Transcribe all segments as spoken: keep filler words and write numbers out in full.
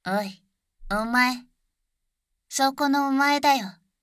おい、お前。そこのお前だよ。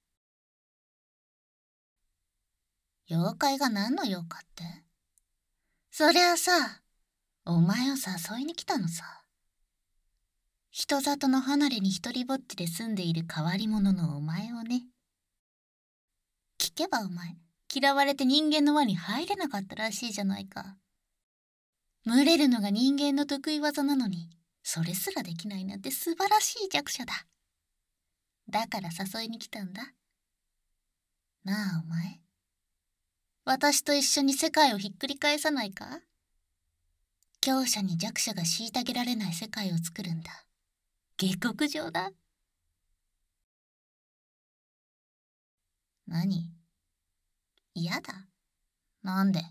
妖怪が何の用かって？そりゃさ、お前を誘いに来たのさ。人里の離れに一人ぼっちで住んでいる変わり者のお前をね。聞けばお前、嫌われて人間の輪に入れなかったらしいじゃないか。群れるのが人間の得意技なのに、それすらできないなんて素晴らしい弱者だ。だから誘いに来たんだ。なあお前、私と一緒に世界をひっくり返さないか？強者に弱者が虐げられない世界を作るんだ。下克上だ。何？嫌だ？なんで？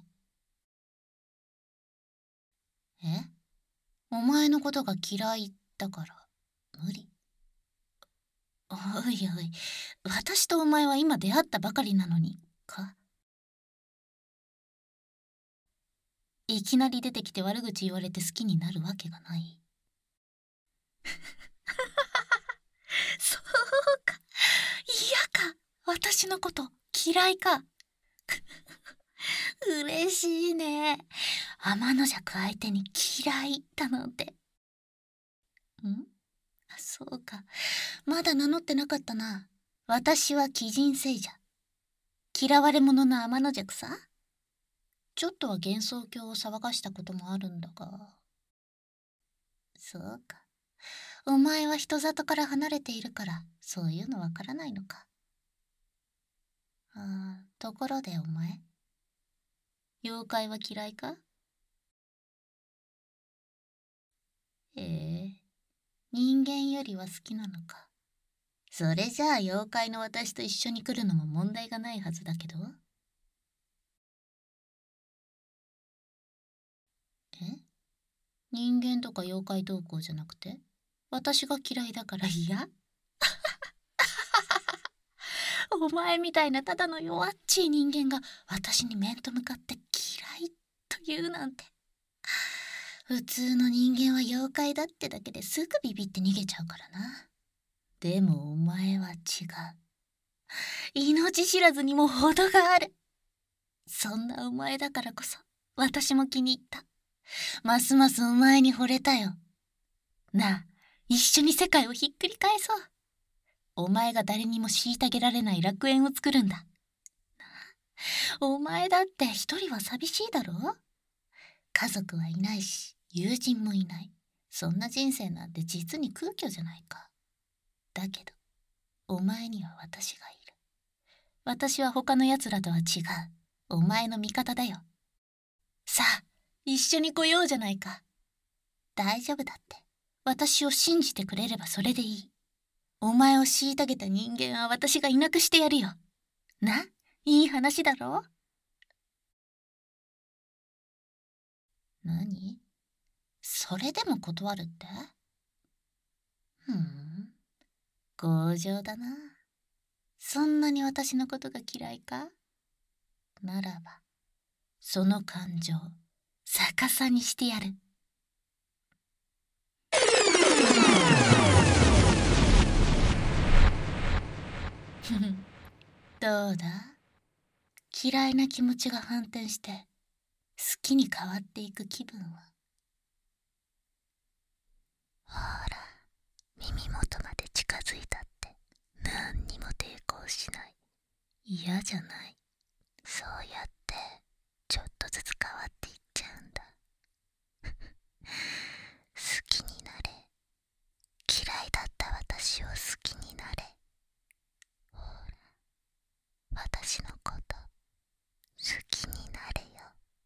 え？お前のことが嫌いだから無理？おいおい、私とお前は今出会ったばかりなのにか？いきなり出てきて悪口言われて好きになるわけがない。そうか、嫌か。私のこと嫌いか。嬉しいね。天の弱相手に嫌いだなんて。ん？そうか。まだ名乗ってなかったな。私は鬼人聖者。嫌われ者の天の弱さ。ちょっとは幻想郷を騒がしたこともあるんだが。そうか。お前は人里から離れているからそういうのわからないのか。ああ、ところでお前、妖怪は嫌いか？ええ、人間よりは好きなのか。それじゃあ妖怪の私と一緒に来るのも問題がないはずだけど。え？人間とか妖怪同行じゃなくて、私が嫌いだから嫌？お前みたいなただの弱っちい人間が私に面と向かって嫌いと言うなんて。普通の人間は妖怪だってだけですぐビビって逃げちゃうからな。でもお前は違う。命知らずにも程がある。そんなお前だからこそ私も気に入った。ますますお前に惚れたよ。なあ、一緒に世界をひっくり返そう。お前が誰にも虐げられない楽園を作るんだ。お前だって一人は寂しいだろ？家族はいないし、友人もいない。そんな人生なんて実に空虚じゃないか。だけど、お前には私がいる。私は他の奴らとは違う。お前の味方だよ。さあ、一緒に来ようじゃないか。大丈夫だって。私を信じてくれればそれでいい。お前を虐げた人間は私がいなくしてやるよ。な、いい話だろ？何？それでも断るって？ふん、強情だな。そんなに私のことが嫌いか？ならば、その感情、逆さにしてやる。どうだ？嫌いな気持ちが反転して好きに変わっていく気分は？ほら、耳元まで近づいたって何にも抵抗しない。嫌じゃない。そうやってちょっとずつ変わっていっちゃうんだ。好きになれ。嫌いだった私を好きになれ。ほら、私のこと好きになれよ。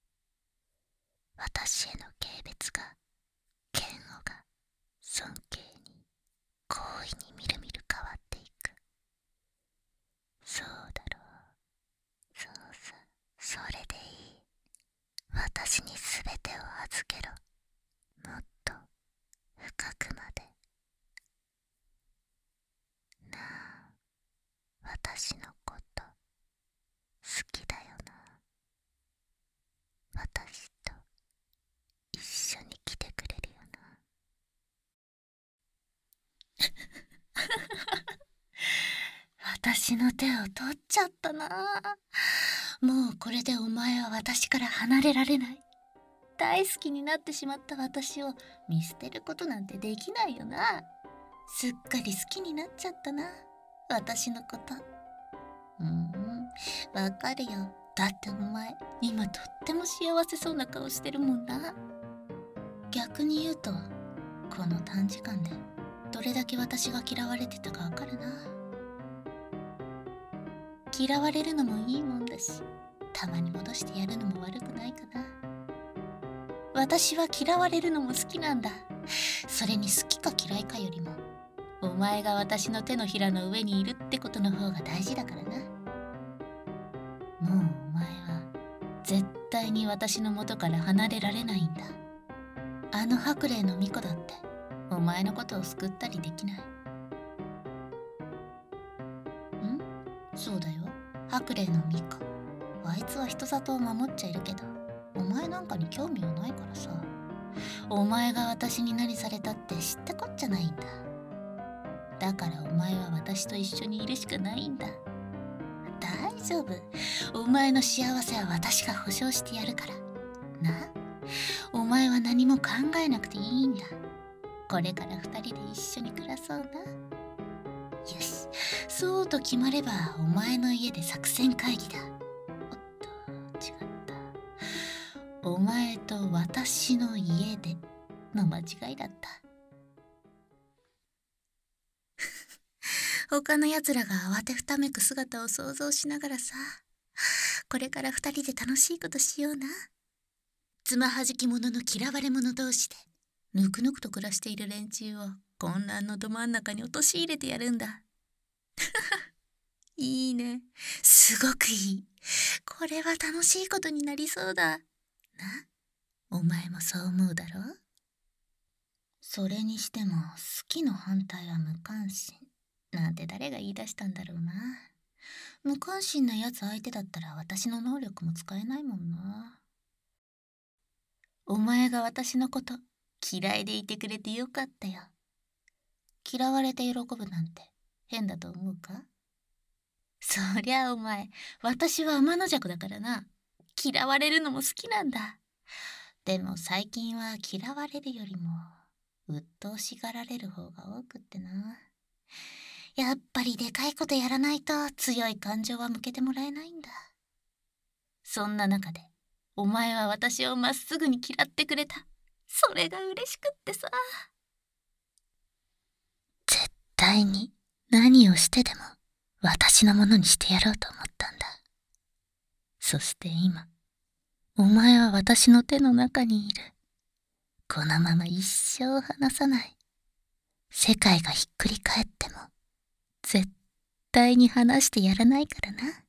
私への軽蔑が、嫌悪が、尊敬に、好意にみるみる変わっていく。そうだろう。 私の手を取っちゃったな。もうこれでお前は私から離れられない。大好きになってしまった私を見捨てることなんてできないよな。すっかり好きになっちゃったな、私のこと。うーん、わかるよ。だってお前今とっても幸せそうな顔してるもんな。逆に言うと、この短時間でどれだけ私が嫌われてたかわかるな。嫌われるのもいいもんだし、たまに戻してやるのも悪くないかな。私は嫌われるのも好きなんだ。それに好きか嫌いかよりも、お前が私の手のひらの上にいるってことの方が大事だからな。もうお前は絶対に私の元から離れられないんだ。あの白麗の巫女だってお前のことを救ったりできない。ん？そうだよ、白麗の巫女。あいつは人里を守っちゃいるけど、お前なんかに興味はないからさ。お前が私に何されたって知ったこっちゃないんだ。だからお前は私と一緒にいるしかないんだ。大丈夫、お前の幸せは私が保証してやるからな。お前は何も考えなくていいんだ。これから二人で一緒に暮らそうな。よし、そうと決まればお前の家で作戦会議だ。おっと、違った。お前と私の家での間違いだった。他のやつらが慌てふためく姿を想像しながらさ、これから二人で楽しいことしような。つまはじき者の嫌われ者同士でぬくぬくと暮らしている連中を混乱のど真ん中に陥れてやるんだ。いいね、すごくいい。これは楽しいことになりそうだな。お前もそう思うだろ？それにしても好きの反対は無関心なんて誰が言い出したんだろうな。無関心なやつ相手だったら私の能力も使えないもんな。お前が私のこと嫌いでいてくれてよかったよ。嫌われて喜ぶなんて変だと思うか？そりゃお前、私は天の弱だからな。嫌われるのも好きなんだ。でも最近は嫌われるよりも鬱陶しがられる方が多くってな。やっぱりでかいことやらないと強い感情は向けてもらえないんだ。そんな中でお前は私をまっすぐに嫌ってくれた。それが嬉しくってさ。絶対に何をしてでも私のものにしてやろうと思ったんだ。そして今、お前は私の手の中にいる。このまま一生離さない。世界がひっくり返っても絶対に離してやらないからな。